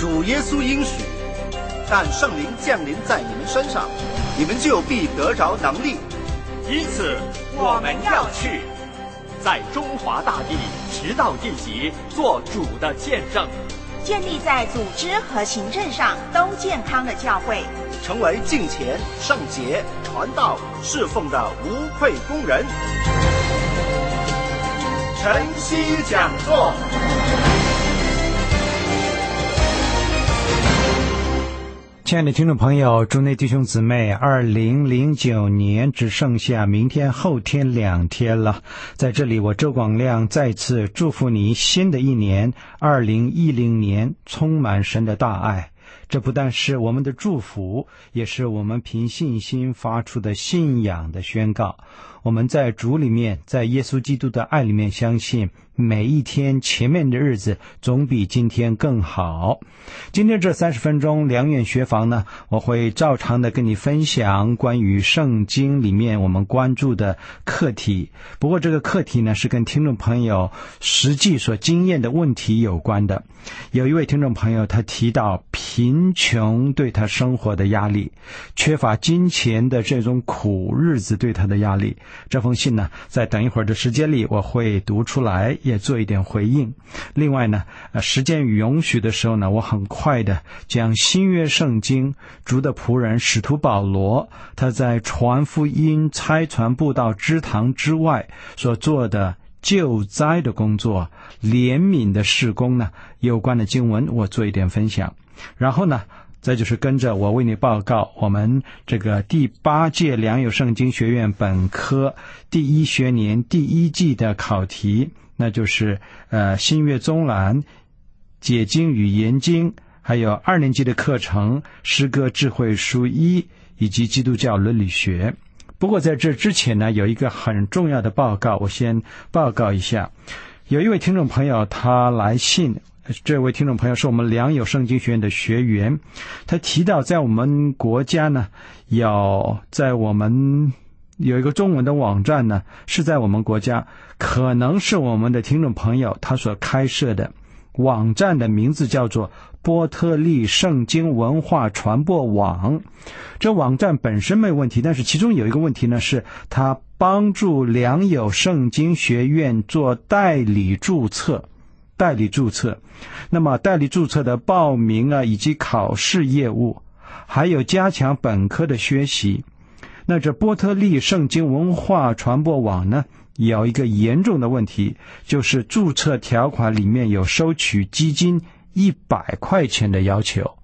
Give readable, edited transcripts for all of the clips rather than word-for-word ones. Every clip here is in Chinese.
主耶稣应许，但圣灵降临在你们身上，你们就必得着能力。 因此我们要去，在中华大地直到地极做主的见证， 建立在组织和行政上都健康的教会， 成为敬虔、圣洁、传道、侍奉的无愧工人。晨曦讲座。 亲爱的听众朋友，主内弟兄姊妹，2009年只剩下明天后天2天了。在这里我周广亮再次祝福你，新的一年2010年充满神的大爱。这不但是我们的祝福，也是我们凭信心发出的信仰的宣告。我们在主里面，在耶稣基督的爱里面相信，每一天前面的日子总比今天更好。今天这30分钟良缘学房呢，我会照常的跟你分享关于圣经里面我们关注的课题。不过这个课题呢，是跟听众朋友实际所经验的问题有关的。有一位听众朋友他提到贫穷对他生活的压力，缺乏金钱的这种苦日子对他的压力。这封信呢，在等一会儿的时间里我会读出来，也做一点回应。另外呢，时间允许的时候呢，我很快的将新约圣经主的仆人使徒保罗他在传福音、差传布道之堂之外所做的救灾的工作、怜悯的事工呢，有关的经文我做一点分享。然后呢，再就是跟着我为你报告我们这个第8届良友圣经学院本科第1学年第1季的考题，那就是新约宗览、解经与研经，还有2年级的课程诗歌智慧书1以及基督教伦理学。不过在这之前呢，有一个很重要的报告，我先报告一下。有一位听众朋友他来信，这位听众朋友是我们良友圣经学院的学员，他提到在我们国家呢，在我们有一个中文的网站呢，是在我们国家，可能是我们的听众朋友他所开设的网站的名字叫做波特利圣经文化传播网。这网站本身没有问题，但是其中有一个问题呢，是它帮助良友圣经学院做代理注册。那么代理注册的报名啊，以及考试业务，还有加强本科的学习。那这波特利圣经文化传播网呢，有一个严重的问题，就是注册条款里面有收取基金100块钱的要求，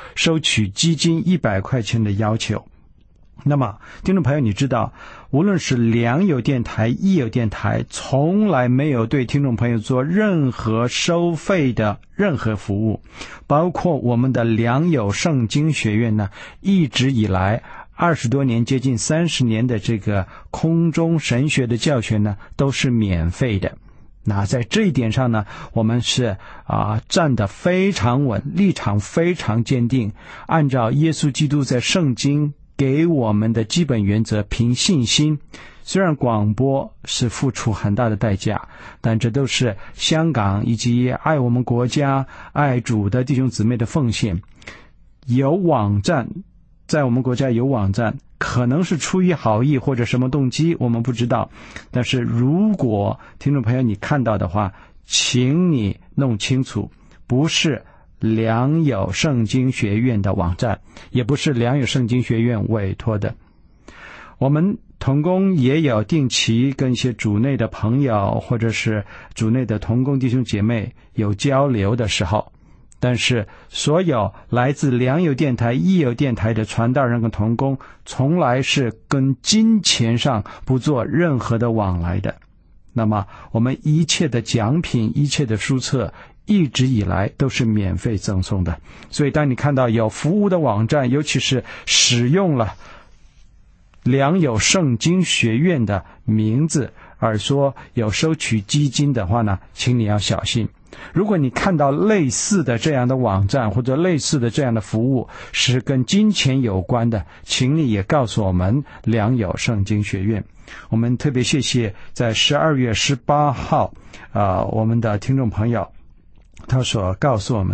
那么听众朋友，你知道无论是良友电台、益友电台，从来没有对听众朋友做任何收费的任何服务，包括我们的良友圣经学院呢，一直以来20多年，接近30年的这个空中神学的教学呢，都是免费的。那在这一点上呢，我们是站得非常稳，立场非常坚定，按照耶稣基督在圣经给我们的基本原则，凭信心。虽然广播是付出很大的代价，但这都是香港以及爱我们国家、爱主的弟兄姊妹的奉献。有网站，在我们国家有网站，可能是出于好意或者什么动机，我们不知道。但是如果听众朋友你看到的话，请你弄清楚，不是良友圣经学院的网站，也不是良友圣经学院委托的。我们同工也有定期跟一些主内的朋友或者是主内的同工弟兄姐妹有交流的时候，但是所有来自良友电台、益友电台的传道人跟同工，从来是跟金钱上不做任何的往来的。那么我们一切的奖品、一切的书册一直以来都是免费赠送的。所以当你看到有服务的网站，尤其是使用了良友圣经学院的名字而说有收取基金的话呢，请你要小心。如果你看到类似的这样的网站或者类似的这样的服务是跟金钱有关的，请你也告诉我们良友圣经学院。我们特别谢谢在12月18号我们的听众朋友他所告诉我们的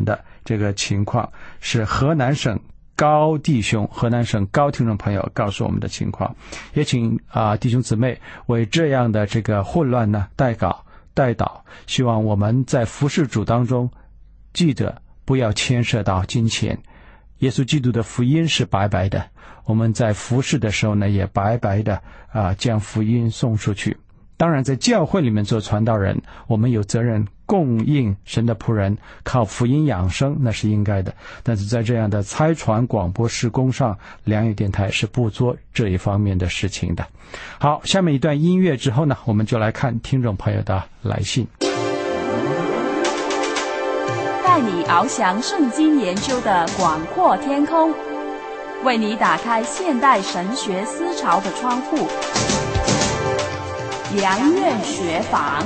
这个情况，是河南省高弟兄，河南省高听众朋友告诉我们的情况。也请弟兄姊妹为这样的这个混乱呢代祷，希望我们在服事主当中记得不要牵涉到金钱。耶稣基督的福音是白白的，我们在服事的时候呢也白白的将福音送出去。当然在教会里面做传道人，我们有责任供应神的仆人靠福音养生，那是应该的。但是在这样的差传广播事工上，良友电台是不做这一方面的事情的。好，下面一段音乐之后呢，我们就来看听众朋友的来信。 带你翱翔圣经研究的广阔天空，为你打开现代神学思潮的窗户。良院学坊。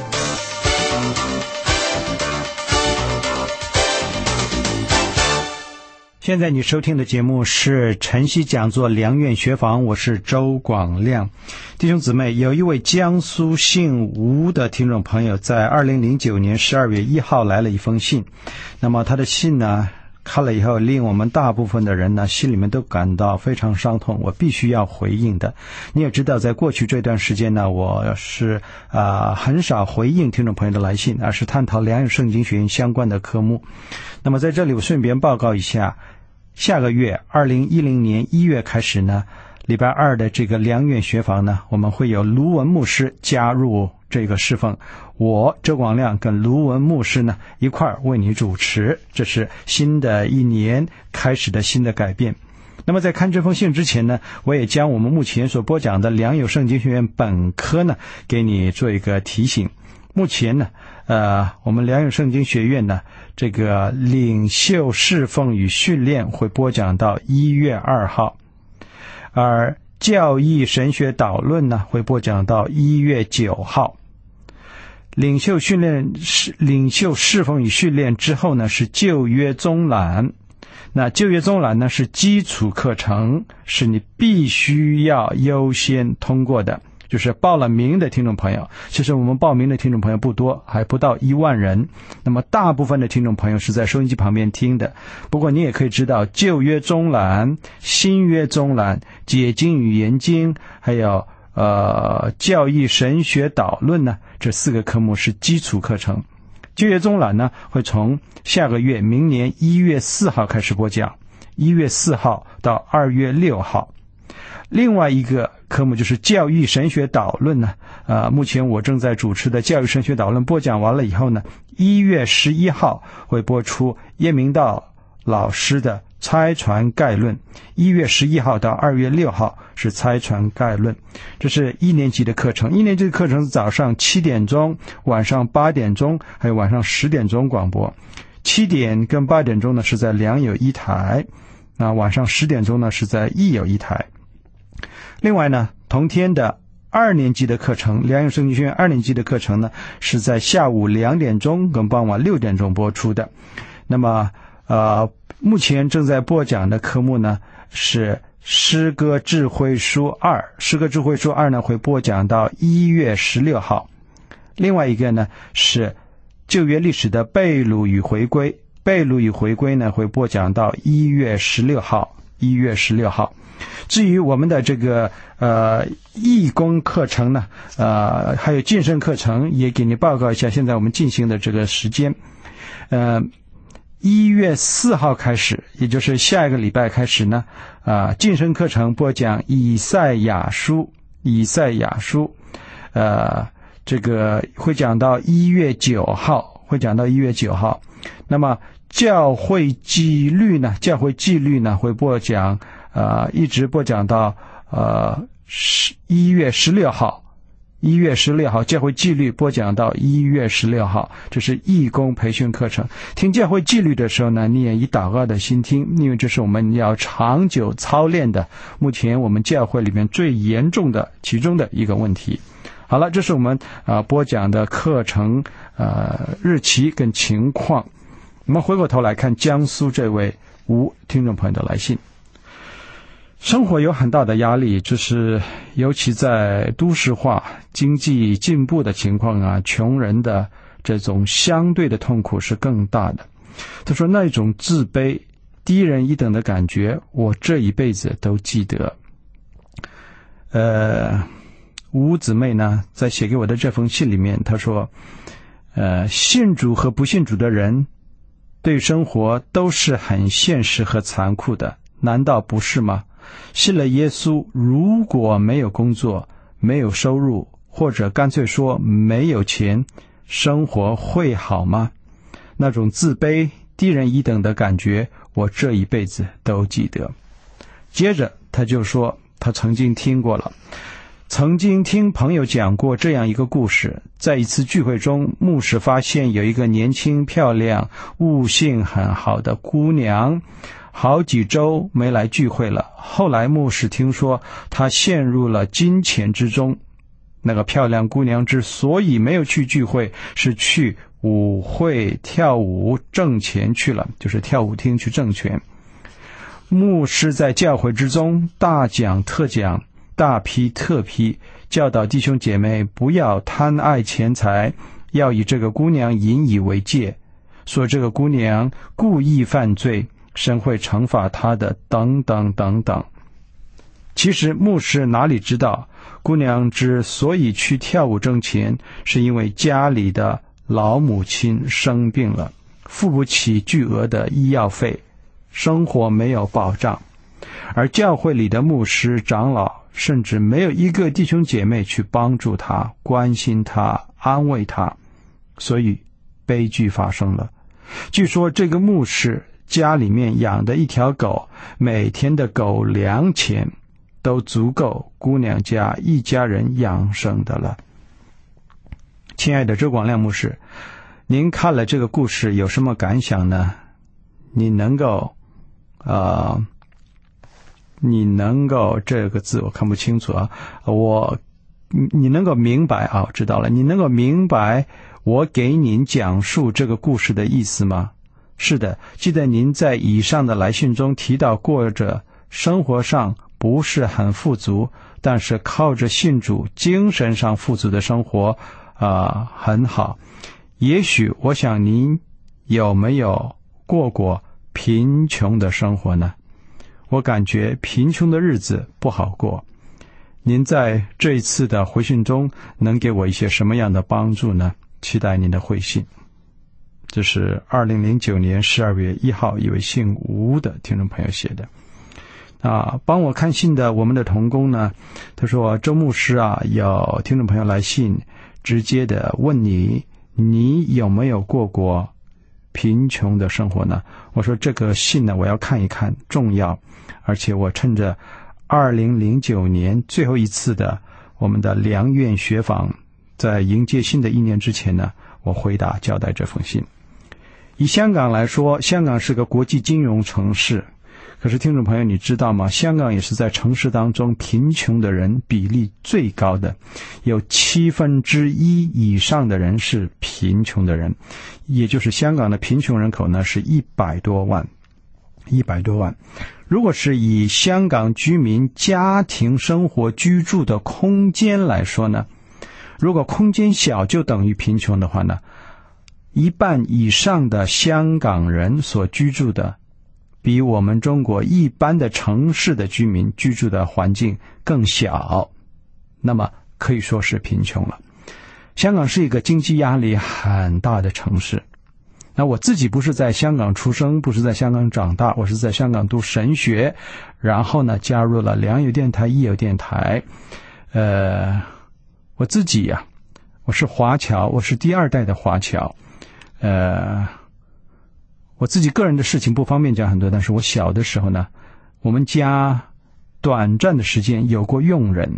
现在你收听的节目是晨曦讲座良院学坊，我是周广亮。弟兄姊妹，有一位江苏姓吴的听众朋友在2009年12月1号来了一封信。那么他的信呢看了以后，令我们大部分的人呢心里面都感到非常伤痛，我必须要回应的。你也知道，在过去这段时间呢，我是很少回应听众朋友的来信，而是探讨良友圣经学院相关的科目。那么在这里我顺便报告一下，下个月2010年1月开始呢，礼拜二的这个良院学坊呢，我们会有卢文牧师加入这个侍奉，我周广亮跟卢文牧师呢一块儿为你主持，这是新的一年开始的新的改变。那么在看这封信之前呢，我也将我们目前所播讲的良友圣经学院本科呢给你做一个提醒。目前呢我们良友圣经学院呢这个领袖侍奉与训练会播讲到1月2号，而教义神学导论呢会播讲到1月9号。领袖侍奉与训练之后呢是旧约宗览。那旧约宗览呢是基础课程，是你必须要优先通过的，就是报了名的听众朋友。其实我们报名的听众朋友不多，还不到1万人，那么大部分的听众朋友是在收音机旁边听的。不过你也可以知道，旧约宗览、新约宗览、解经与研经，还有教义神学导论呢，这4个科目是基础课程。旧约宗览呢会从下个月明年1月4号开始播讲，1月4号到2月6号。另外一个科目就是教育神学导论呢，目前我正在主持的教育神学导论播讲完了以后呢，1月11号会播出叶明道老师的差传概论，1月11号到2月6号是差传概论。这是1年级的课程，1年级的课程是早上7点钟、晚上8点钟还有晚上10点钟广播。7点跟8点钟呢是在良友1台，那晚上10点钟呢是在益友1台。另外呢，同天的2年级的课程，良友圣经学院2年级的课程呢是在下午2点钟跟傍晚6点钟播出的。那么目前正在播讲的科目呢是诗歌智慧书2，诗歌智慧书2呢会播讲到1月16号。另外一个呢是旧约历史的被掳与回归，被掳与回归呢会播讲到1月16号。至于我们的这个义工课程呢还有晋升课程也给你报告一下，现在我们进行的这个时间1月4号开始，也就是下一个礼拜开始呢晋升课程播讲以赛亚书，这个会讲到1月9号，那么教会纪律呢会播讲一直播讲到1月16号教会纪律播讲到1月16号，这是义工培训课程。听教会纪律的时候呢，你也以祷告的心听，因为这是我们要长久操练的，目前我们教会里面最严重的其中的一个问题。好了，这是我们播讲的课程日期跟情况。我们回过头来看江苏这位吴听众朋友的来信。生活有很大的压力，就是尤其在都市化经济进步的情况穷人的这种相对的痛苦是更大的。 他说那种自卑低人一等的感觉我这一辈子都记得。吴姊妹呢在写给我的这封信里面，她说信主和不信主的人对生活都是很现实和残酷的，难道不是吗？信了耶稣，如果没有工作，没有收入，或者干脆说没有钱，生活会好吗？那种自卑低人一等的感觉我这一辈子都记得。接着他就说他曾经听过了，曾经听朋友讲过这样一个故事，在一次聚会中，牧师发现有一个年轻漂亮悟性很好的姑娘好几周没来聚会了。后来牧师听说她陷入了金钱之中，那个漂亮姑娘之所以没有去聚会，是去舞会跳舞挣钱去了，就是跳舞厅去挣钱。牧师在教会之中大讲特讲，大批特批，教导弟兄姐妹不要贪爱钱财，要以这个姑娘引以为戒，说这个姑娘故意犯罪，神会惩罚她的，等等等等。其实牧师哪里知道，姑娘之所以去跳舞挣钱，是因为家里的老母亲生病了，付不起巨额的医药费，生活没有保障，而教会里的牧师长老甚至没有一个弟兄姐妹去帮助他，关心他，安慰他，所以悲剧发生了。据说这个牧师家里面养的一条狗，每天的狗粮钱都足够姑娘家一家人养生的了。亲爱的周广亮牧师，您看了这个故事有什么感想呢？你能够这个字我看不清楚啊，你能够明白啊，我知道了，你能够明白我给您讲述这个故事的意思吗？是的，记得您在以上的来信中提到，过着生活上不是很富足，但是靠着信主精神上富足的生活很好。也许我想您有没有过贫穷的生活呢？我感觉贫穷的日子不好过。您在这一次的回信中能给我一些什么样的帮助呢？期待您的回信。这是2009年12月1号一位姓吴的听众朋友写的。帮我看信的我们的同工呢，他说周牧师有听众朋友来信直接的问你有没有过贫穷的生活呢？我说这个信呢我要看一看，重要，而且我趁着2009年最后一次的我们的良院学坊，在迎接新的一年之前呢，我回答交代这封信。以香港来说，香港是个国际金融城市，可是听众朋友你知道吗？香港也是在城市当中贫穷的人比例最高的，有1/7以上的人是贫穷的人，也就是香港的贫穷人口呢是100多万。如果是以香港居民家庭生活居住的空间来说呢，如果空间小就等于贫穷的话呢，1半以上的香港人所居住的比我们中国一般的城市的居民居住的环境更小，那么可以说是贫穷了。香港是一个经济压力很大的城市。那我自己不是在香港出生，不是在香港长大，我是在香港读神学，然后呢加入了良友电台、益友电台。我自己我是华侨，我是第2代的华侨。我自己个人的事情不方便讲很多，但是我小的时候呢，我们家短暂的时间有过佣人，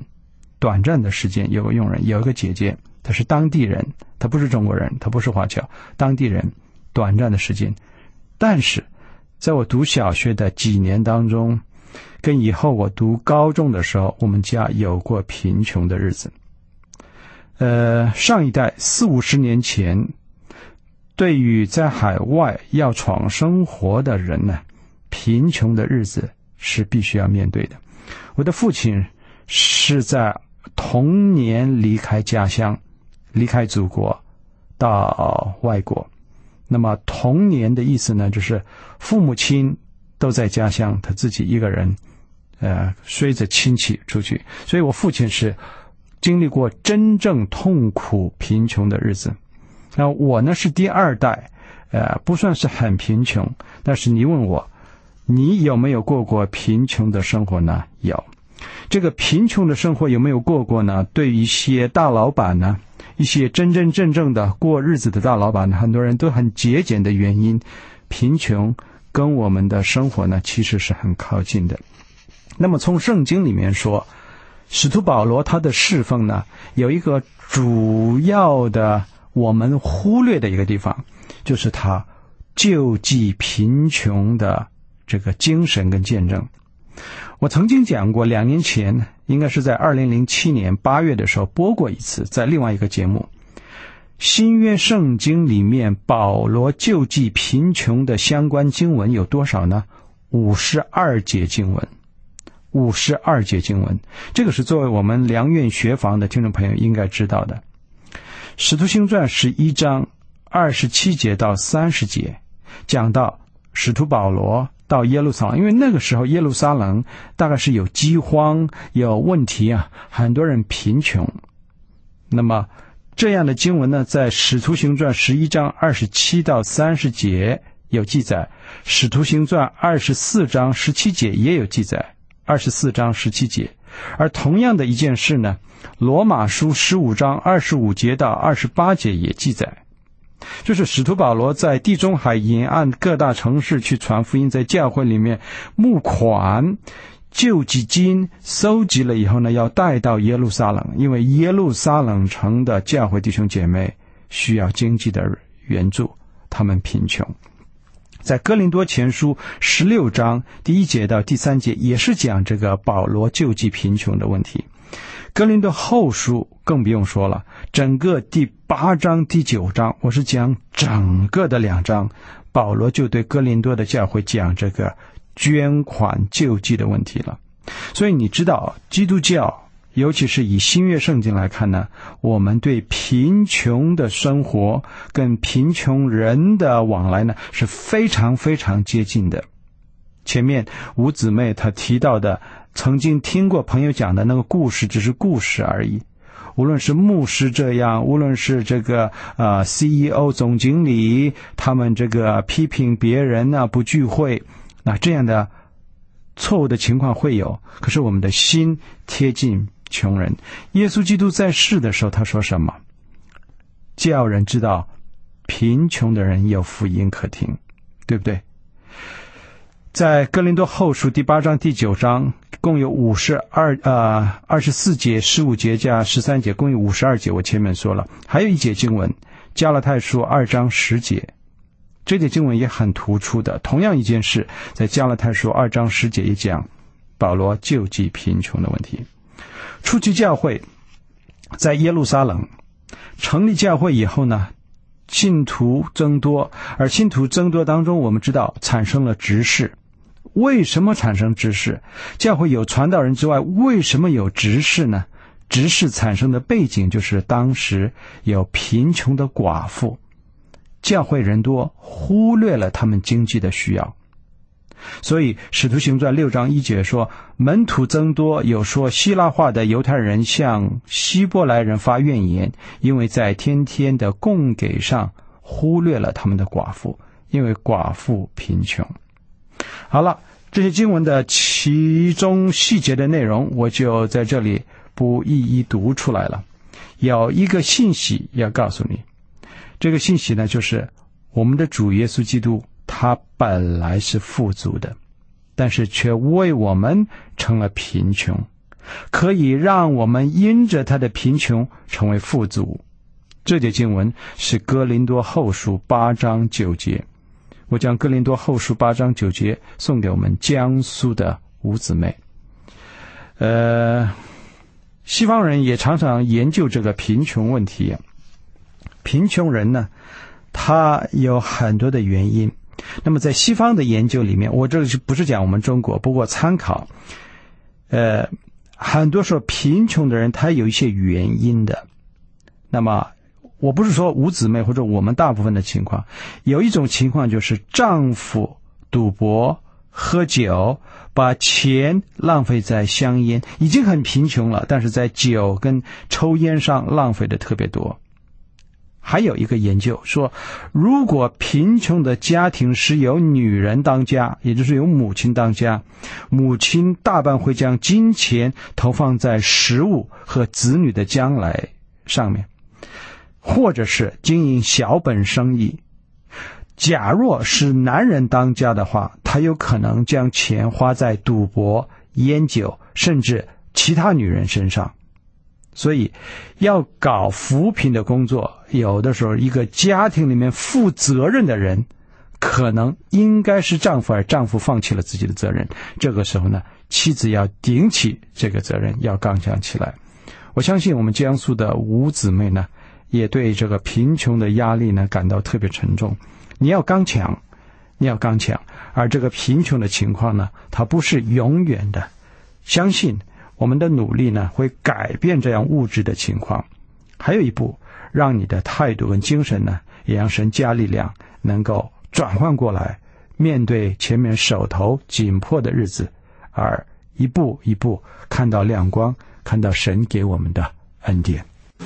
有一个姐姐，她是当地人，她不是中国人，她不是华侨，当地人，短暂的时间。但是在我读小学的几年当中，跟以后我读高中的时候，我们家有过贫穷的日子。上一代40-50年前，对于在海外要闯生活的人呢，贫穷的日子是必须要面对的。我的父亲是在童年离开家乡，离开祖国到外国， 那么童年的意思呢，就是父母亲都在家乡，他自己一个人随着亲戚出去。所以我父亲是经历过真正痛苦贫穷的日子。那我呢是第二代，不算是很贫穷，但是你问我你有没有过过贫穷的生活呢？有。这个贫穷的生活有没有过过呢？对于一些大老板呢，一些真真正正的过日子的大老板呢，很多人都很节俭的原因，贫穷跟我们的生活呢其实是很靠近的。那么从圣经里面说，使徒保罗他的侍奉呢，有一个主要的我们忽略的一个地方，就是他救济贫穷的这个精神跟见证。我曾经讲过，2年前应该是在2007年8月的时候播过一次，在另外一个节目。新约圣经里面保罗救济贫穷的相关经文有多少呢？52节经文。52节经文，这个是作为我们良苑学房的听众朋友应该知道的。使徒行传11章27节到30节讲到使徒保罗到耶路撒冷，因为那个时候耶路撒冷大概是有饥荒，有问题啊，很多人贫穷。那么这样的经文呢，在使徒行传11章27到30节有记载，使徒行传24章17节也有记载，24章17节。而同样的一件事呢，罗马书15章25节到28节也记载，就是使徒保罗在地中海沿岸各大城市去传福音，在教会里面募款救济金收集了以后呢，要带到耶路撒冷，因为耶路撒冷城的教会弟兄姐妹需要经济的援助，他们贫穷。在哥林多前书16章第1节到第3节也是讲这个保罗救济贫穷的问题。哥林多后书更不用说了，整个第8章第9章，我是讲整个的2章，保罗就对哥林多的教会讲这个捐款救济的问题了。所以你知道基督教尤其是以新约圣经来看呢，我们对贫穷的生活跟贫穷人的往来呢是非常非常接近的。前面吴姊妹她提到的曾经听过朋友讲的那个故事只是故事而已，无论是牧师这样，无论是这个CEO 总经理他们这个批评别人啊，不聚会，那这样的错误的情况会有，可是我们的心贴近穷人。耶稣基督在世的时候他说什么？叫人知道贫穷的人有福音可听，对不对？在哥林多后书第8章第9章共有24节15节加13节，共有52节，我前面说了。还有一节经文加拉太书2章10节，这节经文也很突出的，同样一件事在加拉太书2章10节也讲保罗救济贫穷的问题。初期教会在耶路撒冷成立教会以后呢，信徒增多，而信徒增多当中我们知道产生了执事。为什么产生执事？教会有传道人之外，为什么有执事呢？执事产生的背景就是当时有贫穷的寡妇，教会人多，忽略了他们经济的需要。所以使徒行传6章1节说，门徒增多，有说希腊话的犹太人向希伯来人发怨言，因为在天天的供给上忽略了他们的寡妇，因为寡妇贫穷。好了，这些经文的其中细节的内容我就在这里不一一读出来了。有一个信息要告诉你，这个信息呢，就是我们的主耶稣基督他本来是富足的，但是却为我们成了贫穷，可以让我们因着他的贫穷成为富足。这节经文是哥林多后书8章9节，我将哥林多后书8章9节送给我们江苏的吴姊妹。西方人也常常研究这个贫穷问题。贫穷人呢，他有很多的原因。那么在西方的研究里面，我这不是讲我们中国，不过参考很多时候贫穷的人他有一些原因的。那么我不是说无姊妹或者我们大部分的情况，有一种情况就是丈夫赌博喝酒，把钱浪费在香烟，已经很贫穷了，但是在酒跟抽烟上浪费的特别多。还有一个研究说，如果贫穷的家庭是由女人当家，也就是由母亲当家，母亲大半会将金钱投放在食物和子女的将来上面，或者是经营小本生意。假若是男人当家的话，他有可能将钱花在赌博、烟酒，甚至其他女人身上。所以要搞扶贫的工作，有的时候一个家庭里面负责任的人可能应该是丈夫，而丈夫放弃了自己的责任。这个时候呢，妻子要顶起这个责任，要刚强起来。我相信我们江苏的吴姊妹呢，也对这个贫穷的压力呢感到特别沉重。你要刚强，你要刚强，而这个贫穷的情况呢，它不是永远的。相信我们的努力呢，会改变这样物质的情况。还有一步，让你的态度跟精神呢，也让神加力量，能够转换过来，面对前面手头紧迫的日子，而一步一步看到亮光，看到神给我们的恩典。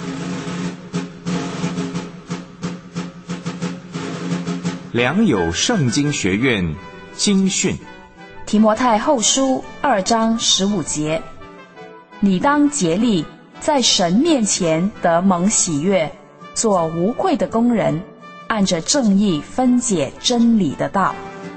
良友圣经学院经训， 提摩太后书2章15节，你当竭力在神面前得蒙喜悦，做无愧的工人，按着正义分解真理的道。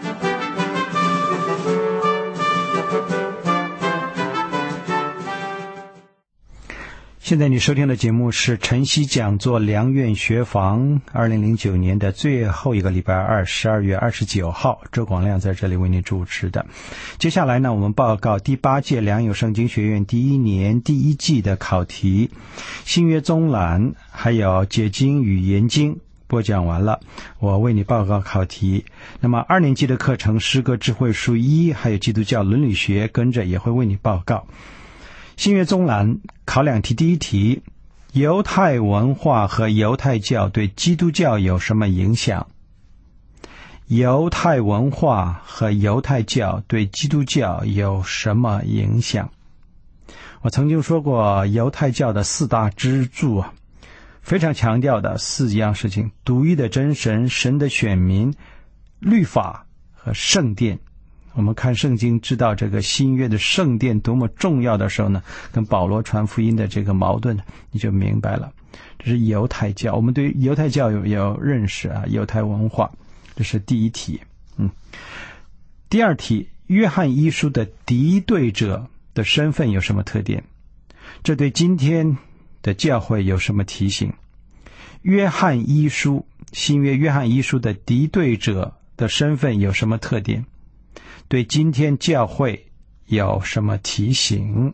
现在你收听的节目是晨曦讲座良苑学房2009年的最后一个礼拜二，12月29号，周广亮在这里为你主持的。接下来呢，我们报告第8届良友圣经学院第1年第1季的考题，新约宗览还有解经与研经播讲完了，我为你报告考题。那么2年级的课程诗歌智慧书1还有基督教伦理学跟着也会为你报告。新约宗览考2题，第1题，犹太文化和犹太教对基督教有什么影响？犹太文化和犹太教对基督教有什么影响？我曾经说过，犹太教的4大支柱啊，非常强调的4样事情：独一的真神、神的选民、律法和圣殿。我们看圣经知道这个新约的圣殿多么重要的时候呢，跟保罗传福音的这个矛盾你就明白了。这是犹太教，我们对犹太教有认识啊，犹太文化，这是第1题。第2题，约翰一书的敌对者的身份有什么特点？这对今天的教会有什么提醒？约翰一书，新约约翰一书的敌对者的身份有什么特点？对今天教会有什么提醒？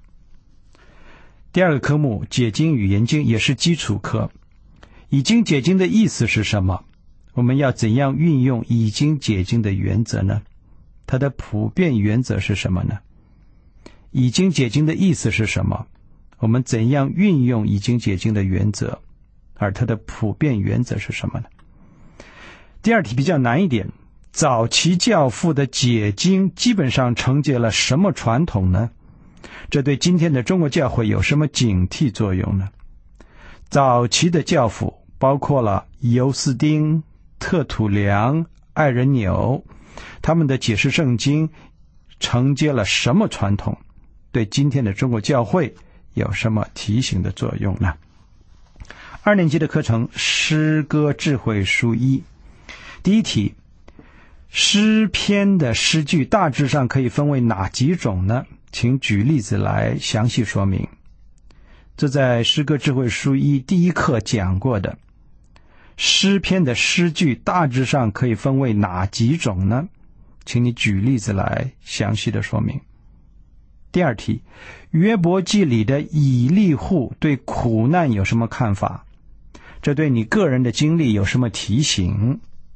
第2个科目，解经与研经，也是基础课。已经解经的意思是什么？我们要怎样运用已经解经的原则呢？它的普遍原则是什么呢？已经解经的意思是什么？我们怎样运用已经解经的原则？而它的普遍原则是什么呢？第2题比较难一点，早期教父的解经基本上承接了什么传统呢？这对今天的中国教会有什么警惕作用呢？早期的教父包括了尤斯丁、特土良、爱人纽，他们的解释圣经承接了什么传统？对今天的中国教会有什么提醒的作用呢？2年级的课程，诗歌智慧书1。第1题，诗篇的诗句大致上可以分为哪几种呢？请举例子来详细说明。这在诗歌智慧书1第1课讲过的。诗篇的诗句大致上可以分为哪几种呢？请你举例子来详细的说明。第2题，约伯记里的以利户对苦难有什么看法？这对你个人的经历有什么提醒？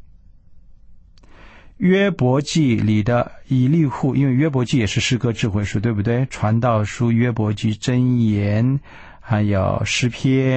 约伯记里的以利户，因为约伯记也是诗歌智慧书，对不对？传道书、约伯记、箴言，还有诗篇、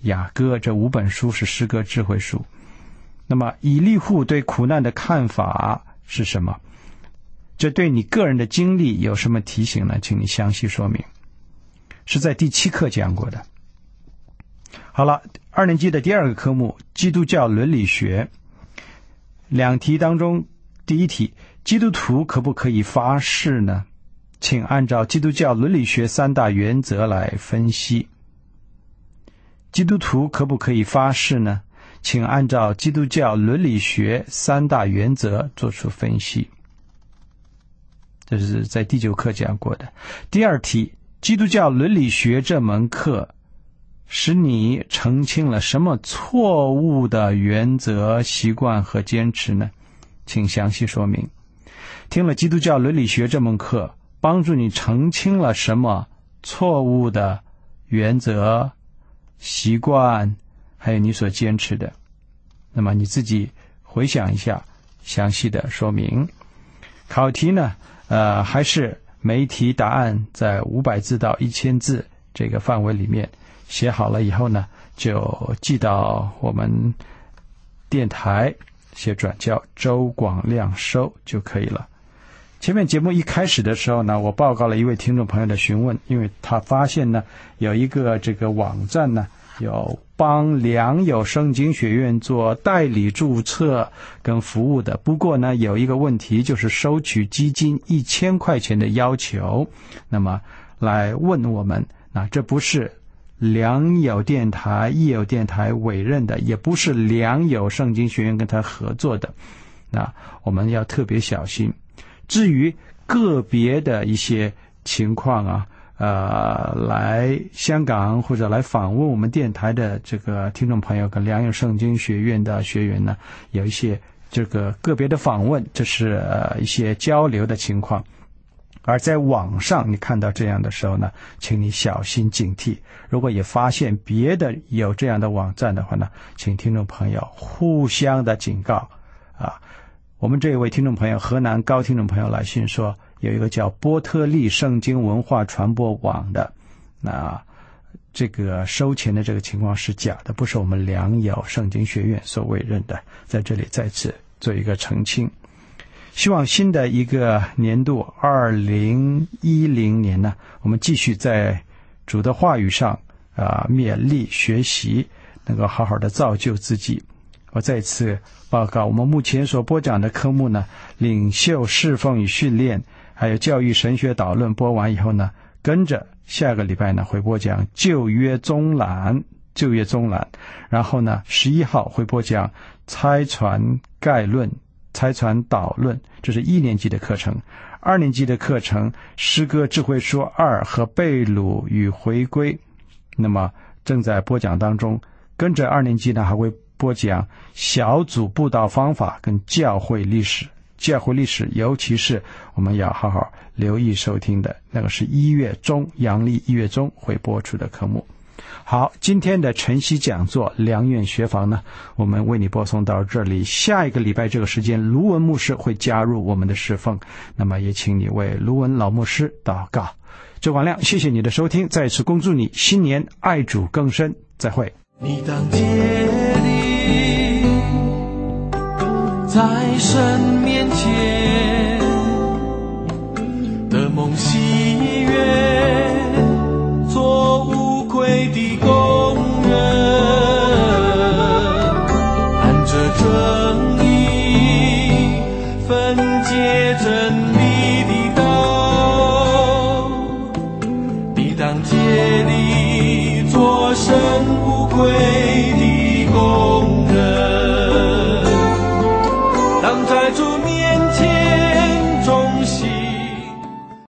雅歌，这5本书是诗歌智慧书。那么以利户对苦难的看法是什么？这对你个人的经历有什么提醒呢？请你详细说明。是在第7课讲过的。好了，2年级的第2个科目，基督教伦理学。2题当中，第1题，基督徒可不可以发誓呢？请按照基督教伦理学3大原则来分析。基督徒可不可以发誓呢？请按照基督教伦理学3大原则做出分析。这是在第9课讲过的。第2题，基督教伦理学这门课使你澄清了什么错误的原则、习惯和坚持呢？请详细说明。听了基督教伦理学这门课，帮助你澄清了什么错误的原则、习惯，还有你所坚持的。那么你自己回想一下，详细的说明。考题呢，还是每一题答案在500字到1000字这个范围里面写好了以后呢，就寄到我们电台，写转交周广亮收就可以了。前面节目一开始的时候呢，我报告了一位听众朋友的询问，因为他发现呢，有一个这个网站呢，有帮良友圣经学院做代理注册跟服务的，不过呢，有一个问题，就是收取基金1000块钱的要求。那么来问我们，那这不是良友电台、益友电台委任的，也不是良友圣经学院跟他合作的，那我们要特别小心。至于个别的一些情况来香港或者来访问我们电台的这个听众朋友跟良友圣经学院的学员呢，有一些这个个别的访问，这是一些交流的情况。而在网上你看到这样的时候呢，请你小心警惕。如果也发现别的有这样的网站的话呢，请听众朋友互相的警告我们这位听众朋友，河南高听众朋友来信说，有一个叫波特利圣经文化传播网的，那这个收钱的这个情况是假的，不是我们良友圣经学院所委任的，在这里再次做一个澄清。希望新的一个年度2010年呢，我们继续在主的话语上勉励学习，能够好好的造就自己。我再次报告，我们目前所播讲的科目呢，领袖侍奉与训练，还有教育神学导论播完以后呢，跟着下个礼拜呢会播讲旧约中览，然后呢11号会播讲猜传概论、猜传导论，这是1年级的课程。2年级的课程诗歌智慧书2和被掳与回归，那么正在播讲当中。跟着2年级呢还会播讲小组布道方法跟教会历史，尤其是我们要好好留意收听的，那个是1月中，阳历1月中会播出的科目。好，今天的晨曦讲座良院学房呢，我们为你播送到这里。下一个礼拜这个时间，卢文牧师会加入我们的侍奉，那么也请你为卢文老牧师祷告。周广亮，谢谢你的收听，再次恭祝你新年爱主更深，再会。 你当竭力在神面前的梦喜悦，做无愧的工人，按着正义分解真理的道，你当竭力做神无愧